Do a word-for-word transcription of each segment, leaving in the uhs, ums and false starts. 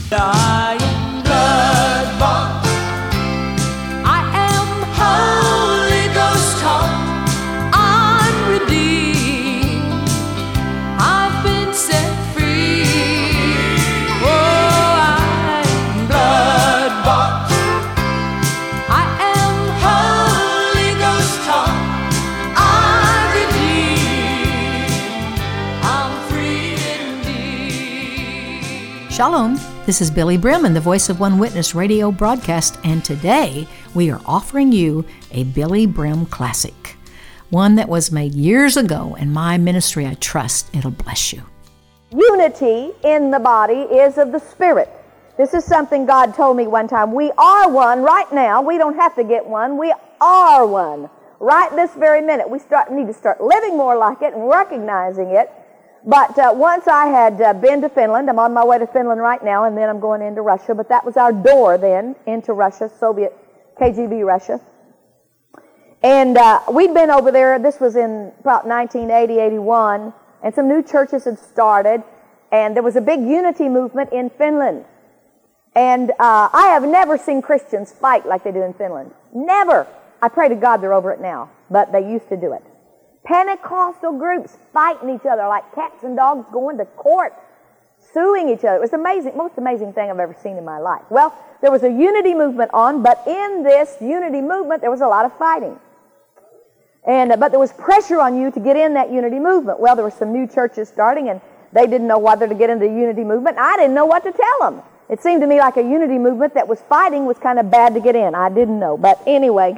I am blood-bought. I am Holy Ghost taught. I'm redeemed. I've been set free. Oh, I am blood-bought. I am Holy Ghost taught. I'm redeemed. I'm free indeed. Shalom. This is Billy Brim and the Voice of One Witness radio broadcast, and today we are offering you a Billy Brim classic, one that was made years ago in my ministry. I trust it'll bless you. Unity in the body is of the Spirit. This is something God told me one time. We are one right now. We don't have to get one. We are one right this very minute. We start need to start living more like it and recognizing it. But uh, once I had uh, been to Finland. I'm on my way to Finland right now, and then I'm going into Russia. But that was our door then into Russia, Soviet K G B Russia. And uh, we'd been over there. This was in about nineteen eighty, eighty-one, and some new churches had started, and there was a big unity movement in Finland. And uh, I have never seen Christians fight like they do in Finland. Never. I pray to God they're over it now, but they used to do it. Pentecostal groups fighting each other like cats and dogs, going to court, suing each other. It was the amazing, most amazing thing I've ever seen in my life. Well, there was a unity movement on, but in this unity movement, there was a lot of fighting. And uh, but there was pressure on you to get in that unity movement. Well, there were some new churches starting, and they didn't know whether to get into the unity movement. I didn't know what to tell them. It seemed to me like a unity movement that was fighting was kind of bad to get in. I didn't know. But anyway,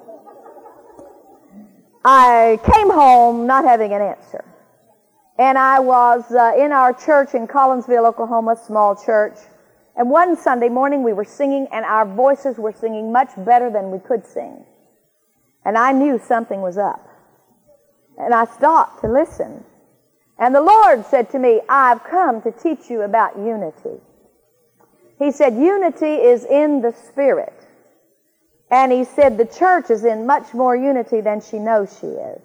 I came home not having an answer. And I was uh, in our church in Collinsville, Oklahoma, small church. And one Sunday morning we were singing, and our voices were singing much better than we could sing. And I knew something was up. And I stopped to listen. And the Lord said to me, I've come to teach you about unity. He said, unity is in the Spirit. And he said, the church is in much more unity than she knows she is.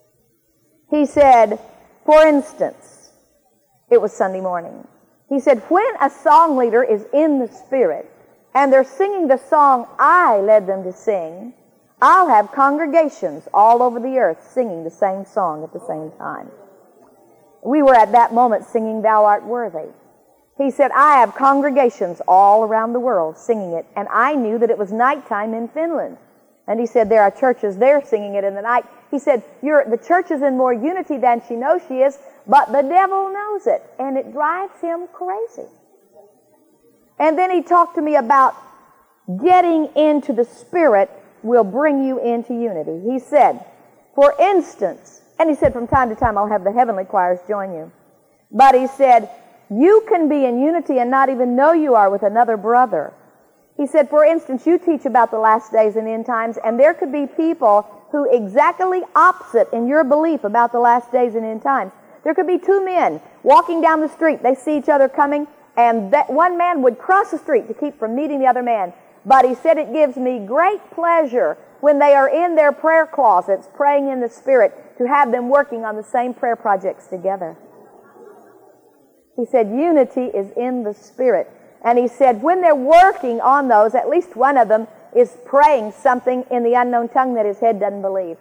He said, for instance, it was Sunday morning. He said, when a song leader is in the Spirit and they're singing the song I led them to sing, I'll have congregations all over the earth singing the same song at the same time. We were at that moment singing Thou Art Worthy. He said, I have congregations all around the world singing it, and I knew that it was nighttime in Finland. And he said, there are churches there singing it in the night. He said, You're, the church is in more unity than she knows she is, but the devil knows it, and it drives him crazy. And then he talked to me about getting into the Spirit will bring you into unity. He said, for instance, and he said, from time to time I'll have the heavenly choirs join you. But he said, you can be in unity and not even know you are with another brother. He said, for instance, you teach about the last days and end times, and there could be people who exactly opposite in your belief about the last days and end times. There could be two men walking down the street. They see each other coming, and that one man would cross the street to keep from meeting the other man. But he said, it gives me great pleasure when they are in their prayer closets praying in the Spirit to have them working on the same prayer projects together. He said, unity is in the Spirit. And he said, when they're working on those, at least one of them is praying something in the unknown tongue that his head doesn't believe.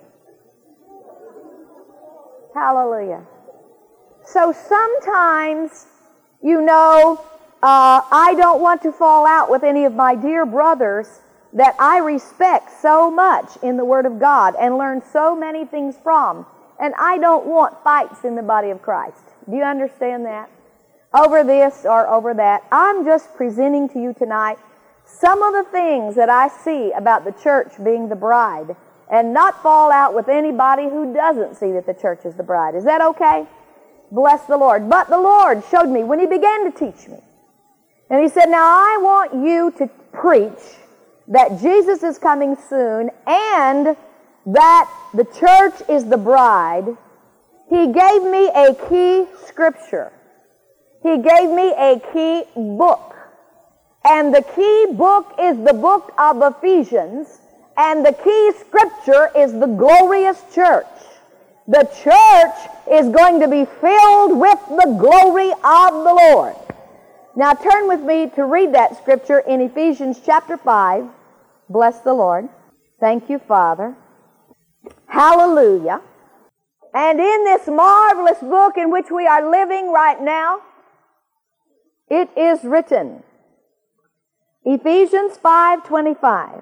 Hallelujah. So sometimes, you know, uh, I don't want to fall out with any of my dear brothers that I respect so much in the Word of God and learn so many things from. And I don't want fights in the body of Christ. Do you understand that? Over this or over that. I'm just presenting to you tonight some of the things that I see about the church being the bride, and not fall out with anybody who doesn't see that the church is the bride. Is that okay? Bless the Lord. But the Lord showed me when He began to teach me. And He said, now I want you to preach that Jesus is coming soon and that the church is the bride. He gave me a key scripture. He gave me a key book. And the key book is the book of Ephesians. And the key scripture is the glorious church. The church is going to be filled with the glory of the Lord. Now turn with me to read that scripture in Ephesians chapter five. Bless the Lord. Thank you, Father. Hallelujah. And in this marvelous book in which we are living right now, it is written, Ephesians five twenty-five.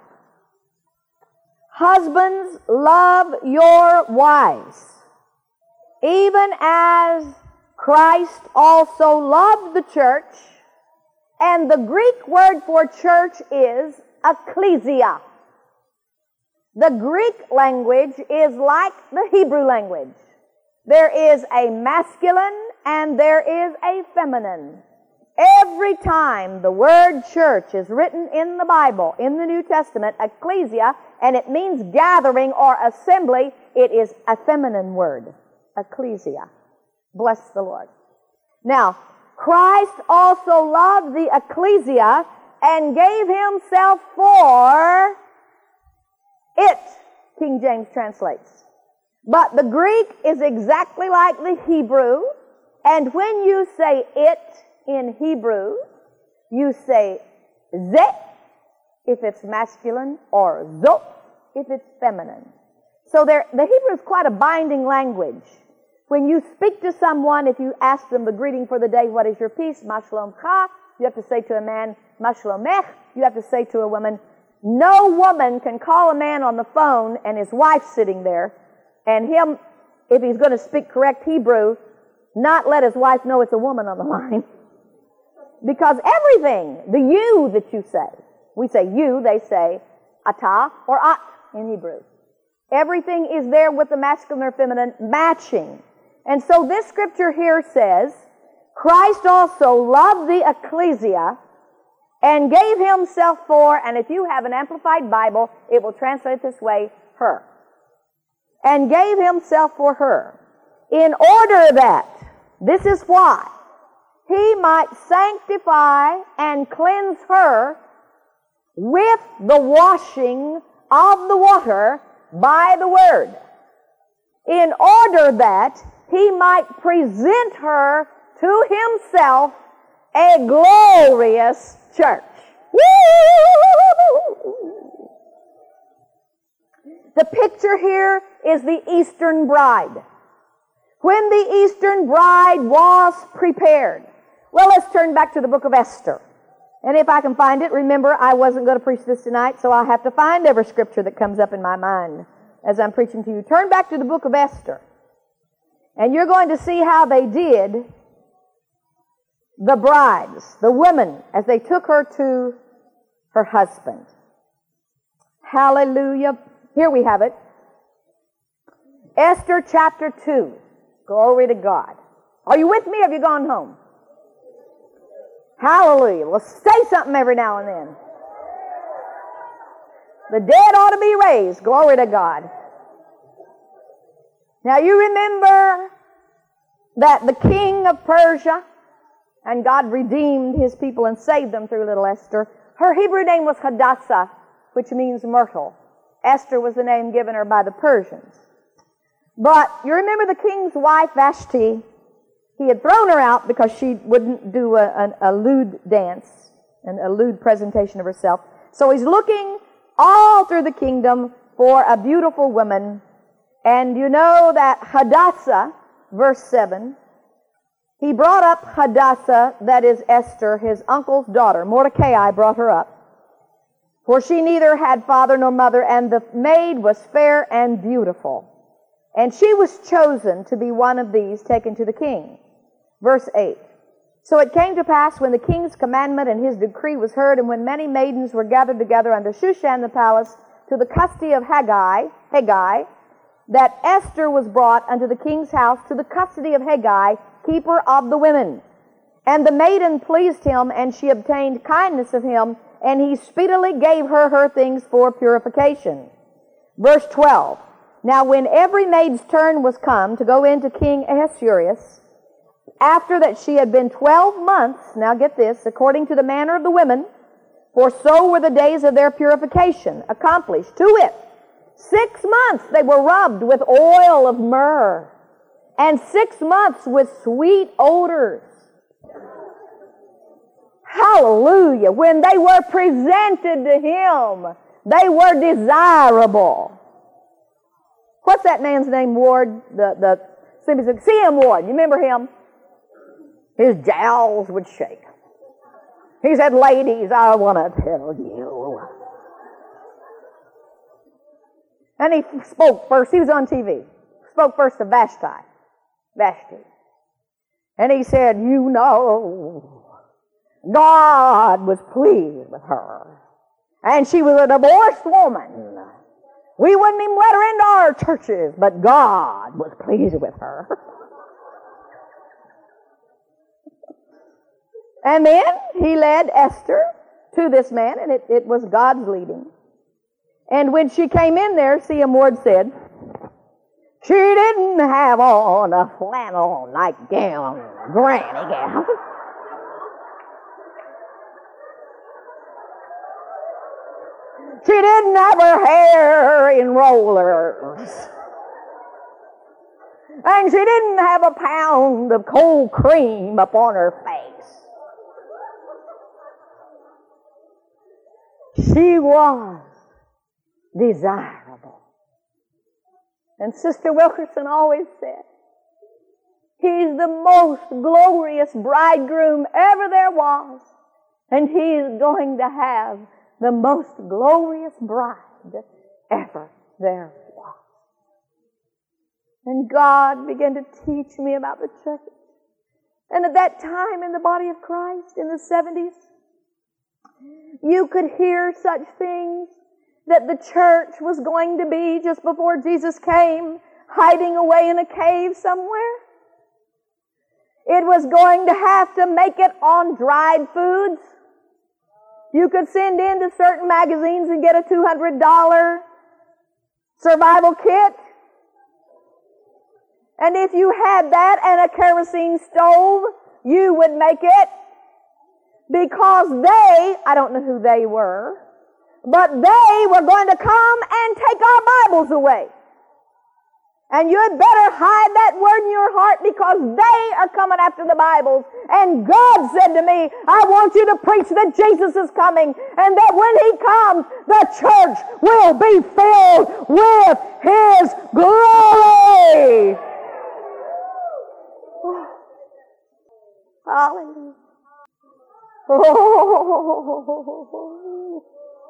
Husbands, love your wives, even as Christ also loved the church. And the Greek word for church is ecclesia. The Greek language is like the Hebrew language. There is a masculine and there is a feminine. Every time the word church is written in the Bible, in the New Testament, ecclesia, and it means gathering or assembly, it is a feminine word, ecclesia. Bless the Lord. Now, Christ also loved the ecclesia and gave himself for it, King James translates. But the Greek is exactly like the Hebrew, and when you say it in Hebrew, you say ze if it's masculine or zo if it's feminine. So there, the Hebrew is quite a binding language. When you speak to someone, if you ask them the greeting for the day, what is your peace? Ma shalomcha. You have to say to a man, ma shalomech. You have to say to a woman, no woman can call a man on the phone and his wife sitting there, and him, if he's going to speak correct Hebrew, not let his wife know it's a woman on the line. Because everything, the you that you say, we say you, they say ata or at in Hebrew. Everything is there with the masculine or feminine matching. And so this scripture here says, Christ also loved the ecclesia and gave himself for, and if you have an Amplified Bible, it will translate this way, her. And gave himself for her, in order that, this is why, he might sanctify and cleanse her with the washing of the water by the word, in order that he might present her to himself a glorious church. Woo! The picture here is the Eastern bride. When the Eastern bride was prepared. Well, let's turn back to the book of Esther. And if I can find it, remember, I wasn't going to preach this tonight, so I'll have to find every scripture that comes up in my mind as I'm preaching to you. Turn back to the book of Esther. And you're going to see how they did the brides, the women, as they took her to her husband. Hallelujah. Here we have it. Esther chapter two. Glory to God. Are you with me or have you gone home? Hallelujah. Well, say something every now and then. The dead ought to be raised. Glory to God. Now you remember that the king of Persia, and God redeemed his people and saved them through little Esther. Her Hebrew name was Hadassah, which means myrtle. Esther was the name given her by the Persians. But you remember the king's wife, Vashti. He had thrown her out because she wouldn't do a, a, a lewd dance, and a lewd presentation of herself. So he's looking all through the kingdom for a beautiful woman. And you know that Hadassah, verse seven, he brought up Hadassah, that is Esther, his uncle's daughter. Mordecai brought her up. For she neither had father nor mother, and the maid was fair and beautiful. And she was chosen to be one of these taken to the king. Verse eight. So it came to pass when the king's commandment and his decree was heard, and when many maidens were gathered together unto Shushan the palace to the custody of Haggai, Haggai, that Esther was brought unto the king's house to the custody of Haggai, keeper of the women. And the maiden pleased him, and she obtained kindness of him, and he speedily gave her her things for purification. Verse twelve. Now when every maid's turn was come to go in to King Ahasuerus, after that she had been twelve months, now get this, according to the manner of the women, for so were the days of their purification accomplished, to wit, six months they were rubbed with oil of myrrh, and six months with sweet odors. Hallelujah. When they were presented to him, they were desirable. What's that man's name, Ward? The the C M Ward. You remember him? His jowls would shake. He said, ladies, I want to tell you. And he spoke first. He was on T V. Spoke first to Vashti. Vashti. And he said, you know, God was pleased with her. And she was a divorced woman. We wouldn't even let her into our churches, but God was pleased with her. And then he led Esther to this man, and it, it was God's leading. And when she came in there, C M Ward said, she didn't have on a flannel nightgown, granny gown. She didn't have her hair in rollers. And she didn't have a pound of cold cream upon her face. She was desirable. And Sister Wilkerson always said, he's the most glorious bridegroom ever there was, and he's going to have the most glorious bride ever there was. And God began to teach me about the church. And at that time in the body of Christ, in the seventies, you could hear such things that the church was going to be, just before Jesus came, hiding away in a cave somewhere. It was going to have to make it on dried foods. You could send in to certain magazines and get a two hundred dollars survival kit. And if you had that and a kerosene stove, you would make it. Because they, I don't know who they were, but they were going to come and take our Bibles away. And you had better hide that word in your heart, because they are coming after the Bibles. And God said to me, I want you to preach that Jesus is coming, and that when He comes, the church will be filled with His glory. Oh. Hallelujah. Oh.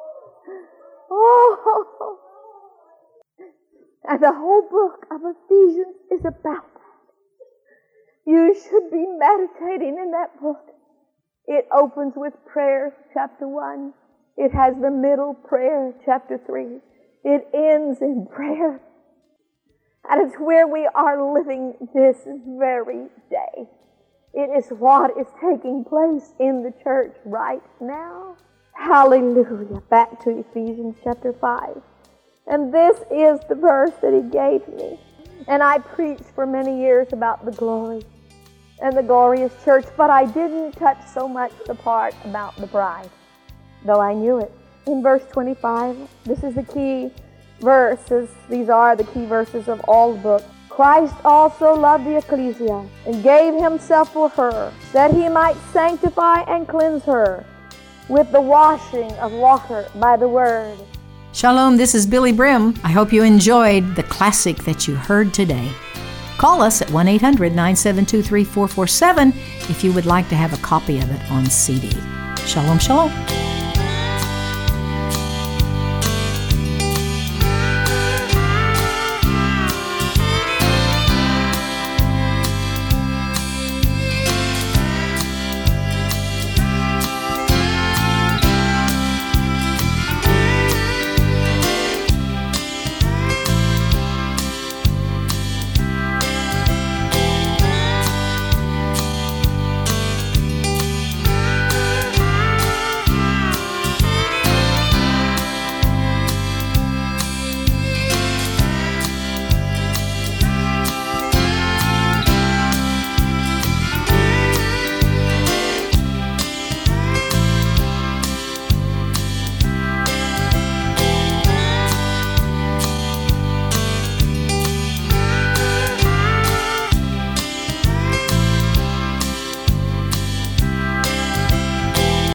Oh. And the whole book of Ephesians is about that. You should be meditating in that book. It opens with prayer, chapter one. It has the middle prayer, chapter three. It ends in prayer. And it's where we are living this very day. It is what is taking place in the church right now. Hallelujah. Back to Ephesians chapter five. And this is the verse that He gave me. And I preached for many years about the glory and the glorious church, but I didn't touch so much the part about the bride, though I knew it. In verse twenty-five, this is the key verses. These are the key verses of all the book. Christ also loved the ecclesia and gave Himself for her, that He might sanctify and cleanse her with the washing of water by the word. Shalom, this is Billy Brim. I hope you enjoyed the classic that you heard today. Call us at one eight hundred nine seven two three four four seven if you would like to have a copy of it on C D. Shalom, shalom.